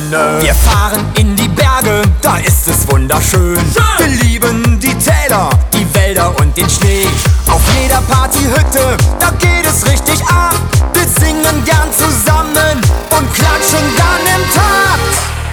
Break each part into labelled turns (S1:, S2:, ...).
S1: Sonne. Wir fahren in die Berge, da ist es wunderschön. Wir lieben die Täler, die Wälder und den Schnee. Auf jeder Partyhütte, da geht es richtig ab. Wir singen gern zusammen und klatschen dann im Takt.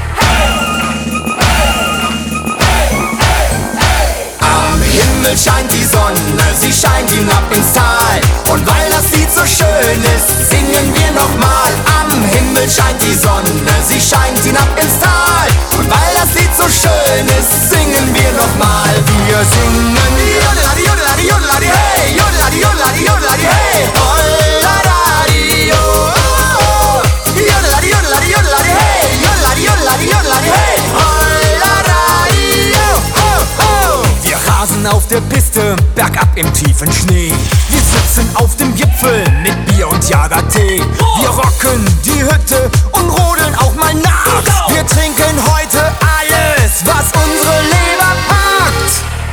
S1: Am Himmel scheint die Sonne, sie scheint hinab ins Tal. Und weil das Lied so schön ist, singen wir nochmal. Am Himmel scheint die Sonne, sie scheint hinab ins Tal. Und weil das Lied so schön ist, singen wir nochmal. Wir singen Jodeladi, Jodeladi, Jodeladi, hey, Jodeladi, Jodeladi, Jodeladi, hey, Jodeladi, oh, Jodeladi, Jodeladi, Jodeladi, hey, Jodeladi, Jodeladi, Jodeladi, hey, Jodeladi, oh, oh. Wir rasen auf der Piste, bergab im tiefen Schnee. Wir sitzen auf dem Gipfel mit Bier und Jagertee. Wir rocken die Hütte und rodeln auch mal nach. Wir trinken heute alles, was unsere Leber packt.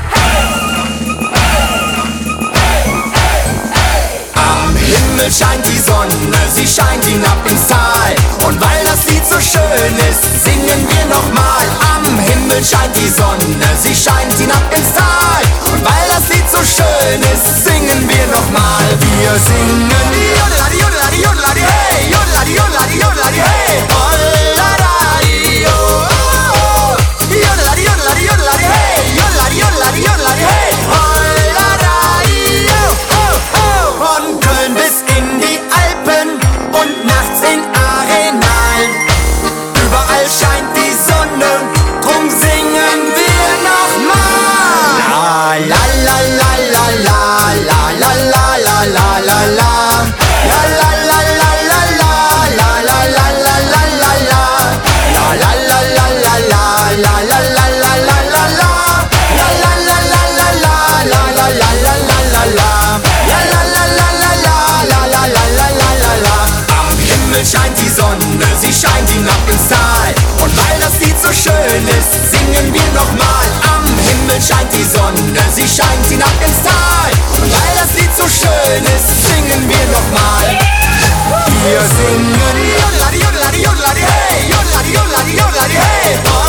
S1: Am Himmel scheint die Sonne, sie scheint hinab ins Tal. Und weil das Lied so schön ist, singen wir nochmal. Am Himmel scheint die Sonne, sie scheint hinab ins Tal. Und weil das Lied so schön ist, singen wir nochmal. Wir singen Jodeladi, Jodeladi, Jodeladi, hey, Jodeladi, Jodeladi, Jodeladi, hey, Jodeladi, oh, oh, Jodeladi, Jodeladi, Jodeladi, hey, Jodeladi, Jodeladi, Jodeladi, hey, Jodeladi, oh, oh. Von Köln bis in die Alpen und nachts in Arenal. Überall scheint die Sonne, drum singen wir nochmal. La la la la la la la la la la la la. La la la la la la la la la la la la la. La la la la la la la la la la la la la. La la la la la la la la la la la la la. La la la la la la la la la la la la. Am Himmel scheint die Sonne, sie scheint hinab ins Tal. Und weil das Lied so schön ist, singen wir nochmal. Am Himmel scheint die Sonne, sie scheint hinab ins Tal. Und weil das Lied so schön ist, singen wir nochmal. Wir singen Jodeladi, Jodeladi, Jodeladi, hey, Jodeladi, Jodeladi, Jodeladi, hey.